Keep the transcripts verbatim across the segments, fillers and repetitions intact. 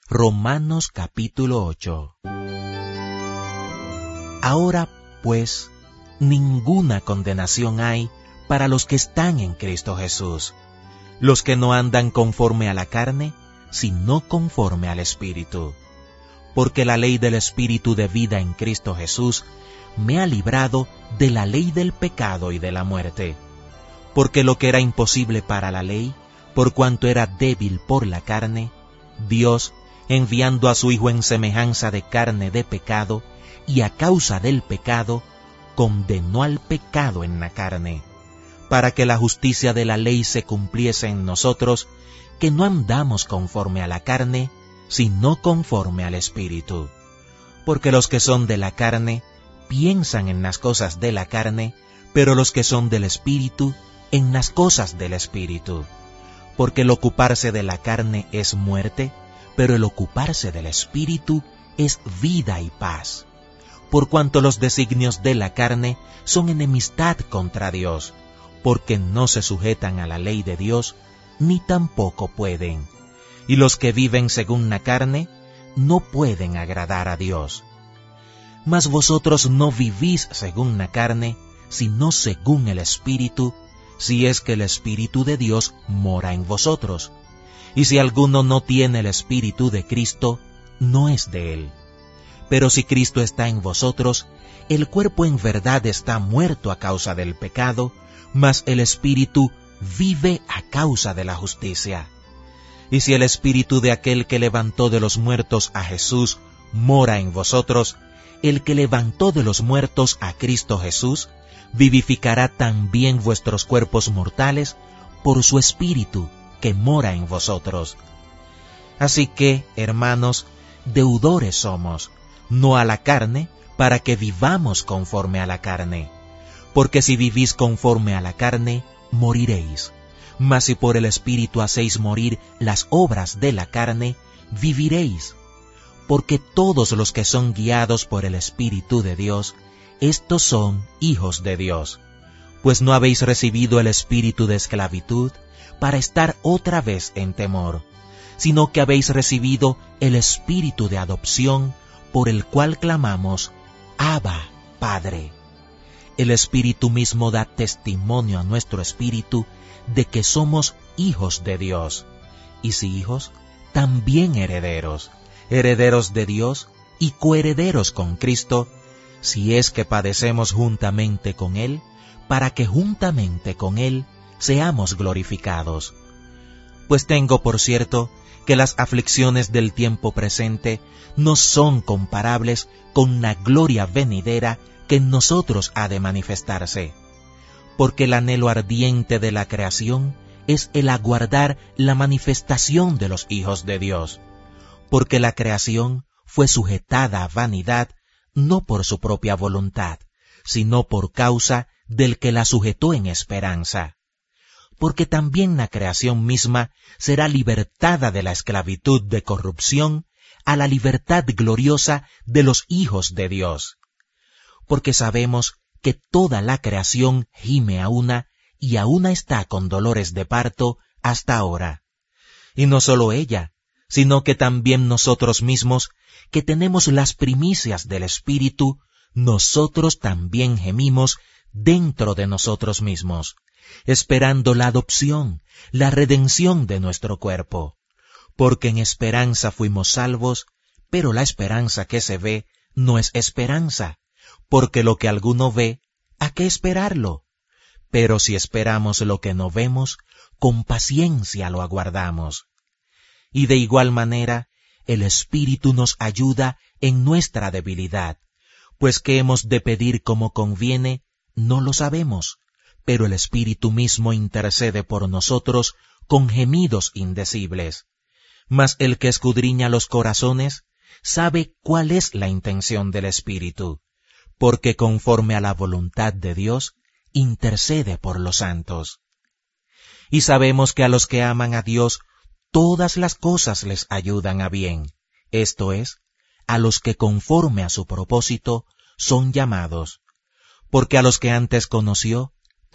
Romanos capítulo ocho. Ahora, pues, ninguna condenación hay para los que están en Cristo Jesús, los que no andan conforme a la carne, sino conforme al Espíritu. Porque la ley del Espíritu de vida en Cristo Jesús me ha librado de la ley del pecado y de la muerte. Porque lo que era imposible para la ley, por cuanto era débil por la carne, Dios, enviando a su Hijo en semejanza de carne de pecado, y a causa del pecado, condenó al pecado en la carne, para que la justicia de la ley se cumpliese en nosotros, que no andamos conforme a la carne, sino conforme al Espíritu. Porque los que son de la carne piensan en las cosas de la carne, pero los que son del Espíritu, en las cosas del Espíritu. Porque el ocuparse de la carne es muerte, pero el ocuparse del Espíritu es vida y paz. Por cuanto los designios de la carne son enemistad contra Dios, porque no se sujetan a la ley de Dios, ni tampoco pueden. Y los que viven según la carne no pueden agradar a Dios. Mas vosotros no vivís según la carne, sino según el Espíritu, si es que el Espíritu de Dios mora en vosotros. Y si alguno no tiene el Espíritu de Cristo, no es de él. Pero si Cristo está en vosotros, el cuerpo en verdad está muerto a causa del pecado, mas el Espíritu vive a causa de la justicia. Y si el Espíritu de aquel que levantó de los muertos a Jesús mora en vosotros, el que levantó de los muertos a Cristo Jesús, vivificará también vuestros cuerpos mortales por su Espíritu que mora en vosotros. Así que, hermanos, deudores somos, no a la carne, para que vivamos conforme a la carne. Porque si vivís conforme a la carne, moriréis. Mas si por el Espíritu hacéis morir las obras de la carne, viviréis. Porque todos los que son guiados por el Espíritu de Dios, estos son hijos de Dios. Pues no habéis recibido el espíritu de esclavitud para estar otra vez en temor, sino que habéis recibido el espíritu de adopción, por el cual clamamos, Abba, Padre. El Espíritu mismo da testimonio a nuestro espíritu de que somos hijos de Dios, y si hijos, también herederos, herederos de Dios y coherederos con Cristo, si es que padecemos juntamente con Él, para que juntamente con Él seamos glorificados. Pues tengo por cierto que las aflicciones del tiempo presente no son comparables con la gloria venidera que en nosotros ha de manifestarse. Porque el anhelo ardiente de la creación es el aguardar la manifestación de los hijos de Dios. Porque la creación fue sujetada a vanidad, no por su propia voluntad, sino por causa del que la sujetó en esperanza. Porque también la creación misma será libertada de la esclavitud de corrupción a la libertad gloriosa de los hijos de Dios. Porque sabemos que toda la creación gime a una, y a una está con dolores de parto hasta ahora. Y no solo ella, sino que también nosotros mismos, que tenemos las primicias del Espíritu, nosotros también gemimos dentro de nosotros mismos, esperando la adopción, la redención de nuestro cuerpo. Porque en esperanza fuimos salvos, pero la esperanza que se ve no es esperanza, porque lo que alguno ve, ¿a qué esperarlo? Pero si esperamos lo que no vemos, con paciencia lo aguardamos. Y de igual manera, el Espíritu nos ayuda en nuestra debilidad, pues que hemos de pedir como conviene, no lo sabemos, pero el Espíritu mismo intercede por nosotros con gemidos indecibles. Mas el que escudriña los corazones sabe cuál es la intención del Espíritu, porque conforme a la voluntad de Dios, intercede por los santos. Y sabemos que a los que aman a Dios, todas las cosas les ayudan a bien, esto es, a los que conforme a su propósito son llamados. Porque a los que antes conoció,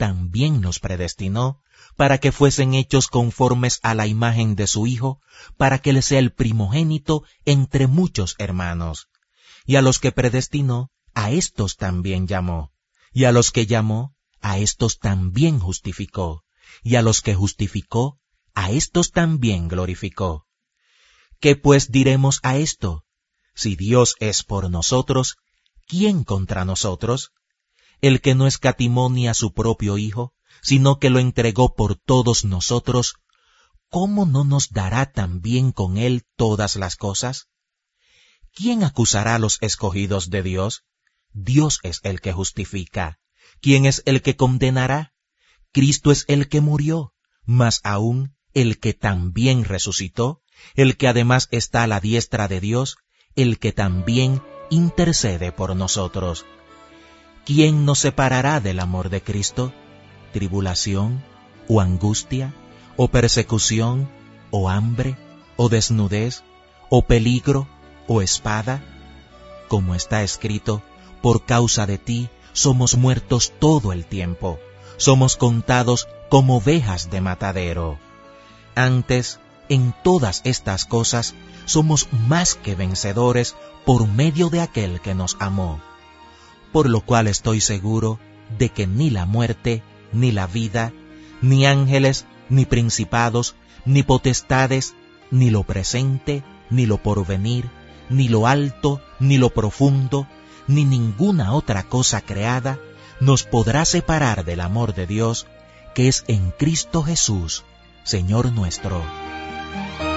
también los predestinó para que fuesen hechos conformes a la imagen de su Hijo, para que Él sea el primogénito entre muchos hermanos. Y a los que predestinó, a éstos también llamó. Y a los que llamó, a éstos también justificó. Y a los que justificó, a éstos también glorificó. ¿Qué pues diremos a esto? Si Dios es por nosotros, ¿quién contra nosotros? El que no escatimó ni a su propio Hijo, sino que lo entregó por todos nosotros, ¿cómo no nos dará también con Él todas las cosas? ¿Quién acusará a los escogidos de Dios? Dios es el que justifica. ¿Quién es el que condenará? Cristo es el que murió, más aún el que también resucitó, el que además está a la diestra de Dios, el que también intercede por nosotros. ¿Quién nos separará del amor de Cristo? ¿Tribulación, o angustia, o persecución, o hambre, o desnudez, o peligro, o espada? Como está escrito, por causa de ti somos muertos todo el tiempo, somos contados como ovejas de matadero. Antes, en todas estas cosas, somos más que vencedores por medio de aquel que nos amó. Por lo cual estoy seguro de que ni la muerte, ni la vida, ni ángeles, ni principados, ni potestades, ni lo presente, ni lo porvenir, ni lo alto, ni lo profundo, ni ninguna otra cosa creada, nos podrá separar del amor de Dios, que es en Cristo Jesús, Señor nuestro.